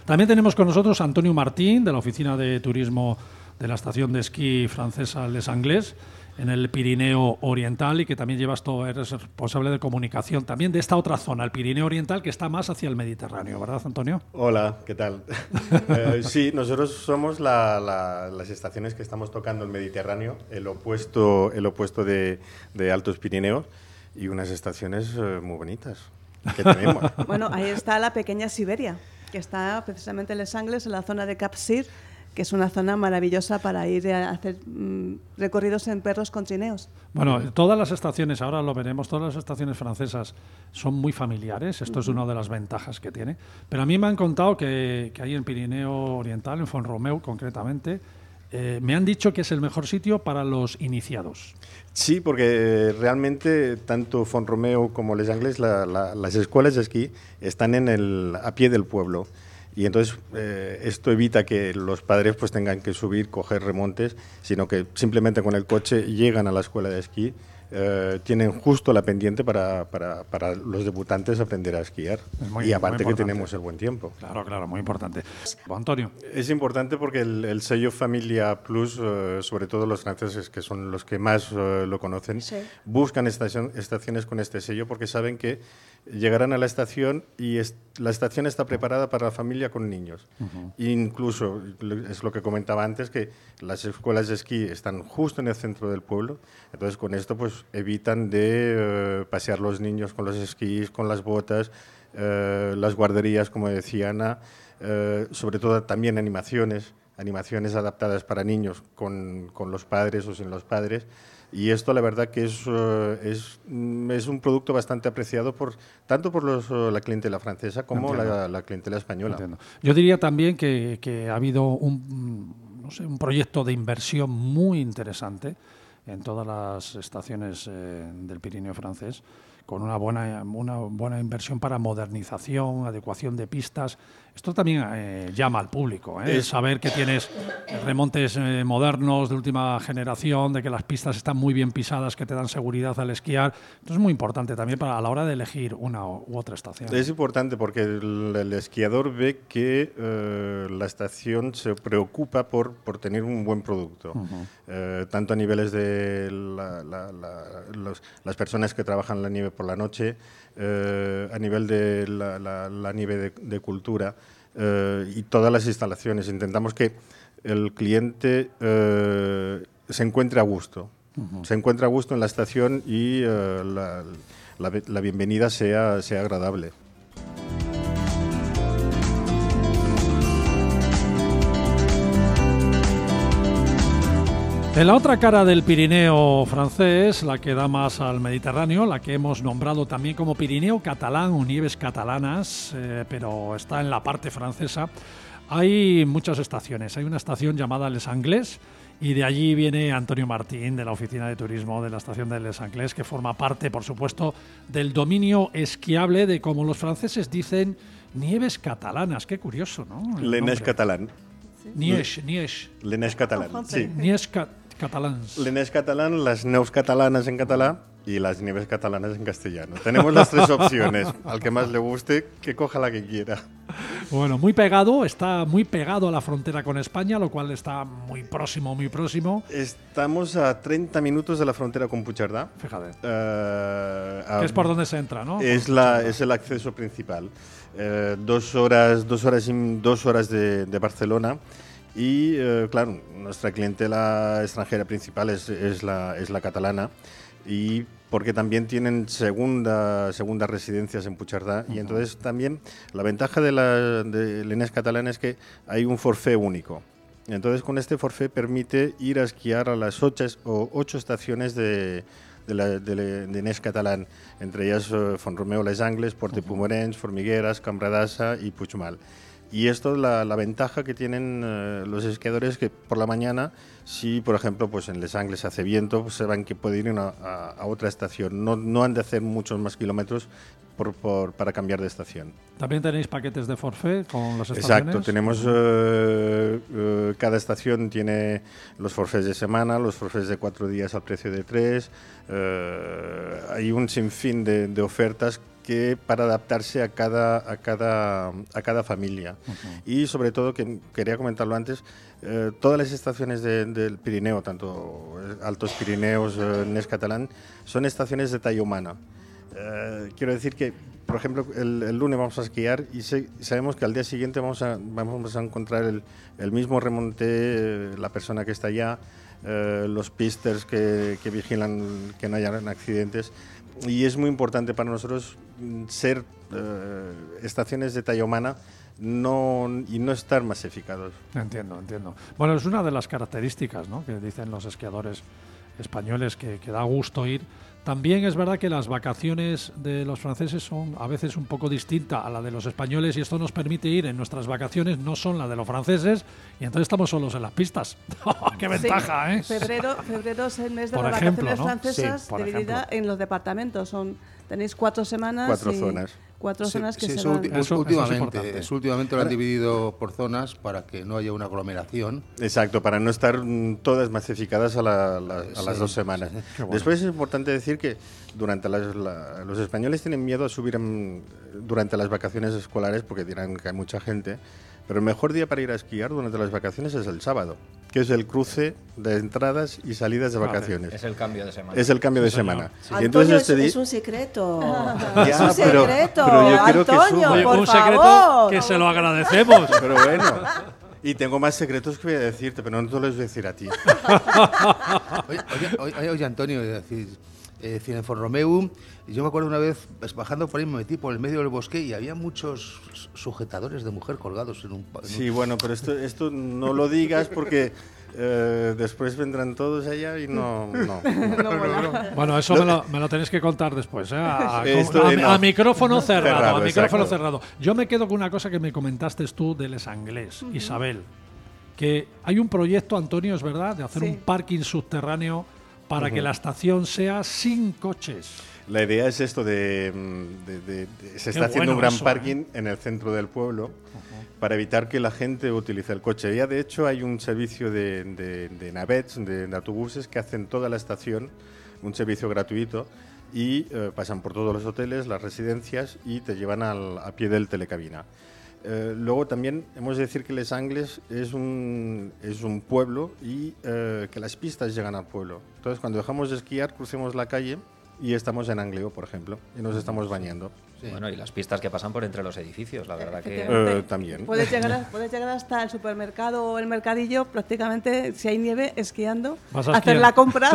También tenemos con nosotros a Antonio Martín, de la Oficina de Turismo de la estación de esquí francesa Les Anglais, en el Pirineo Oriental, y que también eres responsable de comunicación también de esta otra zona, el Pirineo Oriental, que está más hacia el Mediterráneo, ¿verdad, Antonio? Hola, ¿qué tal? Sí, nosotros somos las estaciones que estamos tocando el Mediterráneo, el opuesto de Altos Pirineos, y unas estaciones muy bonitas que tenemos. Bueno, ahí está la pequeña Siberia, que está precisamente en Les Anglais, en la zona de Cap Sir, que es una zona maravillosa para ir a hacer recorridos en perros con trineos. Bueno, todas las estaciones, ahora lo veremos, todas las estaciones francesas son muy familiares, esto es una de las ventajas que tiene, pero a mí me han contado que hay en Pirineo Oriental, en Font-Romeu concretamente, me han dicho que es el mejor sitio para los iniciados. Sí, porque realmente tanto Font-Romeu como Les Anglais, las escuelas de esquí están a pie del pueblo. Y entonces esto evita que los padres pues tengan que subir, coger remontes, sino que simplemente con el coche llegan a la escuela de esquí, tienen justo la pendiente para los debutantes aprender a esquiar. Y aparte que tenemos el buen tiempo. Claro, claro, muy importante. Antonio. Es importante porque el sello Familia Plus, sobre todo los franceses, que son los que más lo conocen, sí, buscan estaciones con este sello porque saben que llegarán a la estación y la estación está preparada para la familia con niños. Incluso, es lo que comentaba antes, que las escuelas de esquí están justo en el centro del pueblo, entonces con esto pues evitan de pasear los niños con los esquís, con las botas, las guarderías, como decía Ana, sobre todo también animaciones adaptadas para niños con los padres o sin los padres. Y esto la verdad que es un producto bastante apreciado tanto por la clientela francesa como la clientela española. Entiendo. Yo diría también que ha habido un proyecto de inversión muy interesante en todas las estaciones del Pirineo francés, con una buena inversión para modernización, adecuación de pistas. Esto también llama al público, saber que tienes remontes modernos de última generación, de que las pistas están muy bien pisadas, que te dan seguridad al esquiar. Esto es muy importante también a la hora de elegir una u otra estación. Es importante porque el esquiador ve que la estación se preocupa por tener un buen producto, tanto a niveles de las personas que trabajan la nieve por la noche, a nivel de la nieve de cultura, y todas las instalaciones. Intentamos que el cliente se encuentre a gusto. Se encuentre a gusto en la estación y la bienvenida sea agradable. En la otra cara del Pirineo francés, la que da más al Mediterráneo, la que hemos nombrado también como Pirineo catalán o nieves catalanas, pero está en la parte francesa, hay muchas estaciones. Hay una estación llamada Les Anglais, y de allí viene Antonio Martín, de la Oficina de Turismo de la estación de Les Anglais, que forma parte, por supuesto, del dominio esquiable de, como los franceses dicen, nieves catalanas. Qué curioso, ¿no? Les Neiges catalans. Niège. Les Neiges catalans, sí. Nièges catalans. Les Neiges catalans, las neus catalanas en catalán y las nieves catalanas en castellano. Tenemos las tres opciones. Al que más le guste, que coja la que quiera. Bueno, está muy pegado a la frontera con España, lo cual está muy próximo. Estamos a 30 minutos de la frontera con Puigcerdá. Fíjate. Que es por donde se entra, ¿no? Es el acceso principal. 2 horas de Barcelona. Y claro, nuestra clientela extranjera principal es la catalana, y porque también tienen segundas residencias en Puigcerdá. Y entonces también la ventaja de Les Neiges catalans es que hay un forfait único. Entonces con este forfait permite ir a esquiar a las 8 estaciones de Neiges catalans, entre ellas Font-Romeu, Les Anglais, Port-de-Puigmorens, Formigueras, Cambradassa y Puigmal. Y esto es la ventaja que tienen los esquiadores, que por la mañana, si por ejemplo pues en Les Anglais hace viento, pues saben que pueden ir a otra estación. No han de hacer muchos más kilómetros para cambiar de estación. ¿También tenéis paquetes de forfait con las estaciones? Exacto, tenemos cada estación tiene los forfaits de semana, los forfaits de 4 días al precio de 3. Hay un sinfín de ofertas que para adaptarse a cada familia. Y sobre todo, que quería comentarlo antes, todas las estaciones del Pirineo, tanto Altos Pirineos, Nes Catalán, son estaciones de talla humana. Quiero decir que, por ejemplo, el lunes vamos a esquiar y sabemos que al día siguiente vamos a encontrar el mismo remonte, la persona que está allá, los pisters que vigilan que no hayan accidentes. Y es muy importante para nosotros ser estaciones de talla humana y no estar masificados. Entiendo. Bueno, es una de las características, ¿no?, que dicen los esquiadores españoles que da gusto ir. También es verdad que las vacaciones de los franceses son a veces un poco distintas a la de los españoles y esto nos permite ir en nuestras vacaciones, no son las de los franceses y entonces estamos solos en las pistas. ¡Qué ventaja, sí. Febrero es el mes de por las ejemplo, vacaciones ¿no? francesas, Sí, por dividida ejemplo. en los departamentos. Tenéis 4 semanas. 4 zonas. 4 zonas que se eso, van. Eso es importante. últimamente lo han dividido por zonas para que no haya una aglomeración. Exacto, para no estar todas masificadas a las 2 semanas. Bueno. Después es importante decir que durante los españoles tienen miedo a subir durante las vacaciones escolares porque dirán que hay mucha gente, pero el mejor día para ir a esquiar durante las vacaciones es el sábado, que es el cruce de entradas y salidas de vacaciones. Es el cambio de semana. Es el cambio de semana. Antonio, Entonces es un secreto. Ya, Es un secreto. pero yo creo que es Antonio, Oye, por un secreto favor. que se lo agradecemos. Pero bueno, y tengo más secretos que voy a decirte, pero no te los voy a decir a ti. Oye, Antonio, es decir, en Font-Romeu, yo me acuerdo una vez bajando por ahí, me metí por el medio del bosque y había muchos sujetadores de mujer colgados en un... Sí, bueno, pero esto no lo digas porque después vendrán todos allá y no. Bueno, eso me lo tenéis que contar después, ¿eh? No. A micrófono cerrado. Exacto. Yo me quedo con una cosa que me comentaste tú de Les Anglais, Isabel, que hay un proyecto, Antonio, es verdad, de hacer Sí. un parking subterráneo para que la estación sea sin coches. La idea es esto se está Qué haciendo bueno un gran eso, parking en el centro del pueblo para evitar que la gente utilice el coche. Ya de hecho hay un servicio de navets, de autobuses que hacen toda la estación, un servicio gratuito y pasan por todos los hoteles, las residencias y te llevan a pie del telecabina. Luego también hemos de decir que Les Anglais es un pueblo y que las pistas llegan al pueblo. Entonces cuando dejamos de esquiar crucemos la calle y estamos en Angleo, por ejemplo, y nos estamos bañando. Sí. Bueno, y las pistas que pasan por entre los edificios, la verdad que... También. Puedes llegar hasta el supermercado o el mercadillo prácticamente, si hay nieve, esquiando, Vas a hacer esquiar. la compra.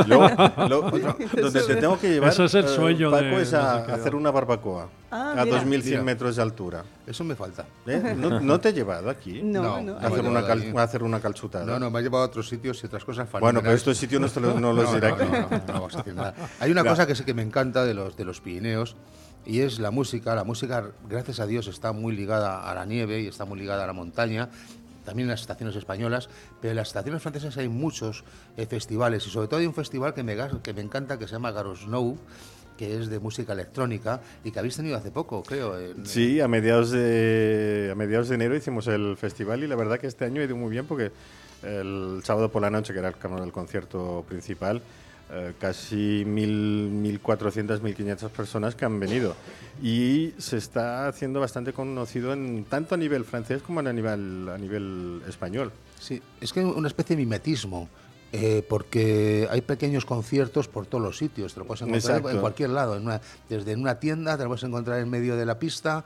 Donde te tengo que llevar, Eso es el sueño Paco, de es los a esquiadores. hacer una barbacoa a Mira. 2100 metros de altura. Eso me falta. ¿No te he llevado aquí? No. A hacer una calzutada. No, me ha llevado a otros sitios y otras cosas Bueno, pero fenomenales. estos sitios no los diré aquí. No vamos a decir nada. Hay una cosa que sí que me encanta de los Pirineos y es la música. La música, gracias a Dios, está muy ligada a la nieve y está muy ligada a la montaña. También en las estaciones españolas, pero en las estaciones francesas hay muchos festivales y sobre todo hay un festival que me encanta que se llama Garo Snow, que es de música electrónica y que habéis tenido hace poco, creo. Sí, a mediados de enero hicimos el festival y la verdad que este año ha ido muy bien porque el sábado por la noche, que era el concierto principal, casi 1.400, 1.500 personas que han venido y se está haciendo bastante conocido tanto a nivel francés como a nivel español. Sí, es que hay una especie de mimetismo. Porque hay pequeños conciertos por todos los sitios, te lo puedes encontrar Exacto. en cualquier lado, desde en una tienda, te lo puedes encontrar en medio de la pista.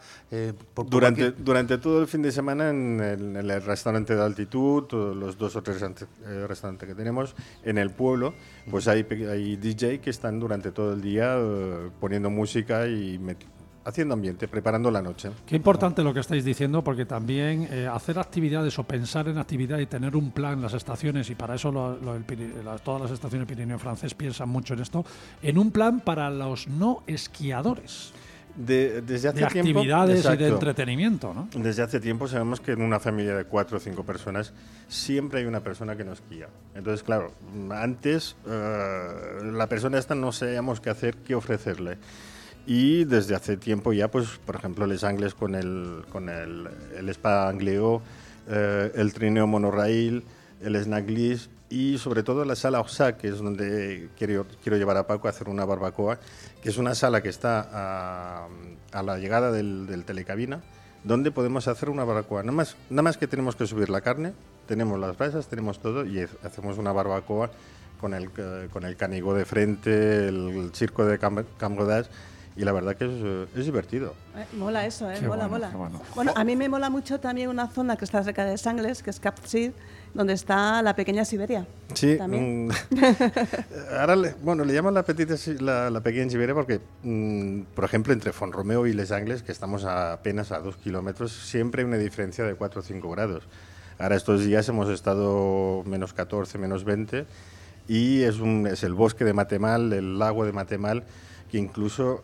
Durante todo el fin de semana en el restaurante de altitud, los 2 o 3 restaurantes que tenemos, en el pueblo, pues hay DJ que están durante todo el día poniendo música y haciendo ambiente, preparando la noche. Qué importante lo que estáis diciendo, porque también hacer actividades o pensar en actividad y tener un plan en las estaciones, y para eso todas las estaciones Pirineo francés piensan mucho en esto, en un plan para los no esquiadores. Desde hace de tiempo, actividades y de exacto. entretenimiento, ¿no? Desde hace tiempo sabemos que en una familia de 4 o 5 personas siempre hay una persona que no esquía. Entonces, claro, antes la persona esta no sabíamos qué hacer, qué ofrecerle. Y desde hace tiempo ya, pues, por ejemplo, Les Anglais con el Spa Angleo, el trineo monorail, el Snaglis y sobre todo la sala Orsá, que es donde quiero llevar a Paco a hacer una barbacoa, que es una sala que está a la llegada del telecabina, donde podemos hacer una barbacoa. Nada más que tenemos que subir la carne, tenemos las brasas, tenemos todo y hacemos una barbacoa con el canigó de frente, el circo de Camp Rodage, y la verdad que es divertido. Mola eso, Qué mola, bueno, mola. qué bueno. Bueno, a mí me mola mucho también una zona que está cerca de Sangles, que es Kapsir, donde está la pequeña Siberia. Sí, También. ahora le llaman la pequeña Siberia porque, por ejemplo, entre Font-Romeu y Les Angles, que estamos apenas a 2 kilómetros, siempre hay una diferencia de 4 o 5 grados. Ahora estos días hemos estado menos 14, menos 20, y es el bosque de Matemal, el lago de Matemal, que incluso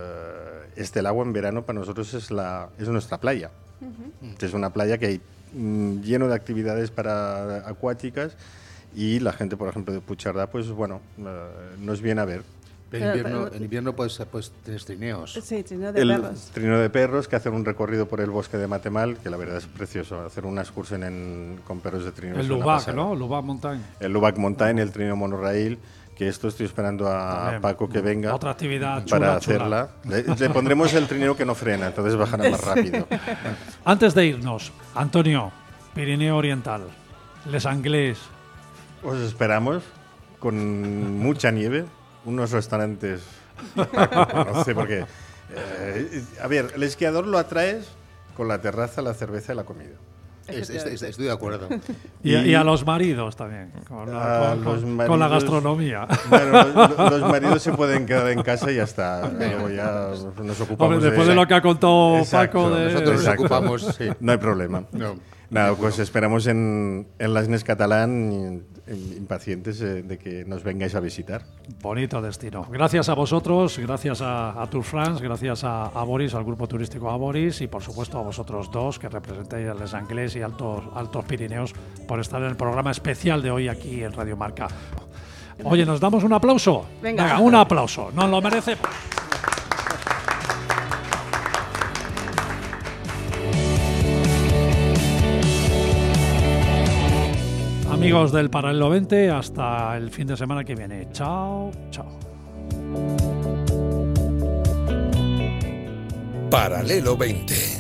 el agua en verano para nosotros es nuestra playa. Es una playa que hay lleno de actividades acuáticas, y la gente, por ejemplo, de Puigcerdà, pues bueno, nos viene a ver. En invierno pues tienes trineos. Sí, trineo de El perros. trineo de perros, que hacen un recorrido por el bosque de Matemal, que la verdad es precioso. Hacer una excursión con perros de trineo. El es una Lubac, pasada. ¿no? Lubac Mountain. El Lubac Mountain, el trineo monorail, que esto estoy esperando a También, Paco que venga otra actividad para chula, hacerla. Le pondremos el trineo que no frena, entonces bajará más rápido. Antes de irnos, Antonio, Pirineo Oriental, Les Anglais. Os esperamos con mucha nieve, unos restaurantes Paco conoce, porque a ver, el esquiador lo atraes con la terraza, la cerveza y la comida. Estoy de acuerdo. Y a los maridos también, con la maridos, gastronomía. Bueno, los maridos se pueden quedar en casa y ya está. Luego ya nos ocupamos. Hombre, después de lo que ha contado Exacto, Paco, nosotros nos Exacto. ocupamos. Sí. No hay problema. No. Nada, pues esperamos en las Nes Catalán, impacientes de que nos vengáis a visitar. Bonito destino. Gracias a vosotros, gracias a Tour France, gracias a Boris, al grupo turístico Boris, y por supuesto a vosotros dos que representáis a Les Anglais y Altos Pirineos, por estar en el programa especial de hoy aquí en Radio Marca. Oye, ¿nos damos un aplauso? Venga. Un aplauso, nos lo merecemos. Amigos del Paralelo 20, hasta el fin de semana que viene. Chao, chao. Paralelo 20.